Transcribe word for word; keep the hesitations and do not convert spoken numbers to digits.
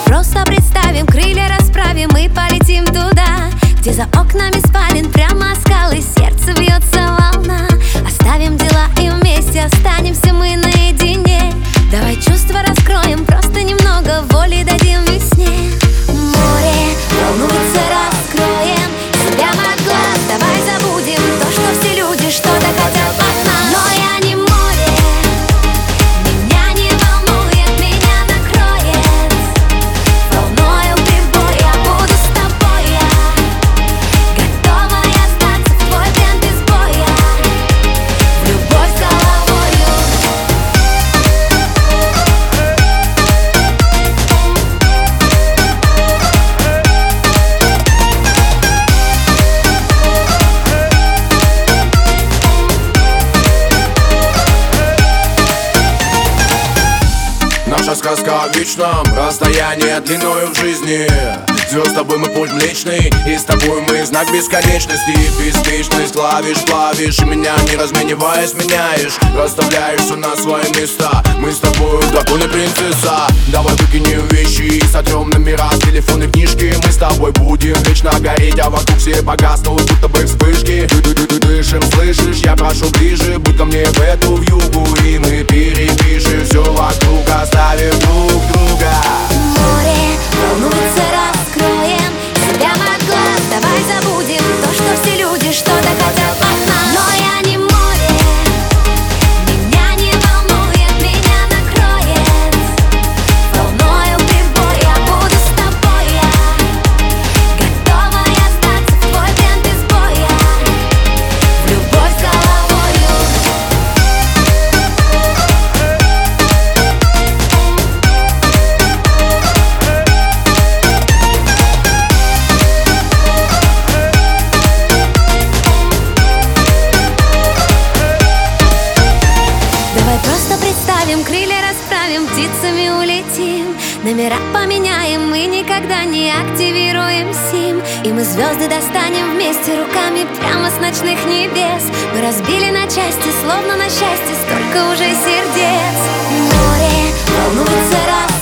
просто представим, крылья расправим и полетим туда, где за окнами спален прямо скалы, сердце бьется волна. Оставим дела и вместе останемся мы наедине. Давай чувства раскроем, просто немного воли дадим весне. Море волнуется, раскроем себя от глаз. Давай забудем то, что все люди что-то хотят от нас. Но я не море, меня не волнует, меня накроет волною прибой. Я буду с тобой, я готова остаться в твой плен без боя, в любовь с головою. Наша сказка о вечном расстоянии длиною в жизни. Звезд с тобой мы путь млечный, и с тобой мы знак бесконечности. Беспечность клавиш, плавишь, меня не размениваясь меняешь. Расставляешь все на свои места. Мы с тобой дракон и принцесса. Давай выкинем вещи, сотрем номера с телефона и книжки. Мы с тобой будем вечно гореть, а вокруг все погаснут, будто бы вспышки. Дышим, слышишь, я прошу ближе, будь ко мне в эту вьюгу. И мы перепишем все вокруг, оставив друг друга. Море волнуется, раскроем себя от глаз. Давай забудем то, что все люди что-то хотят от нас. Но я не море, меня не волнует, меня накроет волною прибой. Я буду с тобой, я готова остаться в твой плен без боя, в любовь с головою. Давай просто представим, крылья расправим, птицами улетим. Номера поменяем, мы никогда не активируем сим. И мы звезды достанем вместе руками прямо с ночных небес. Мы разбили на части, словно на счастье, столько уже сердец. Море волнуется, раз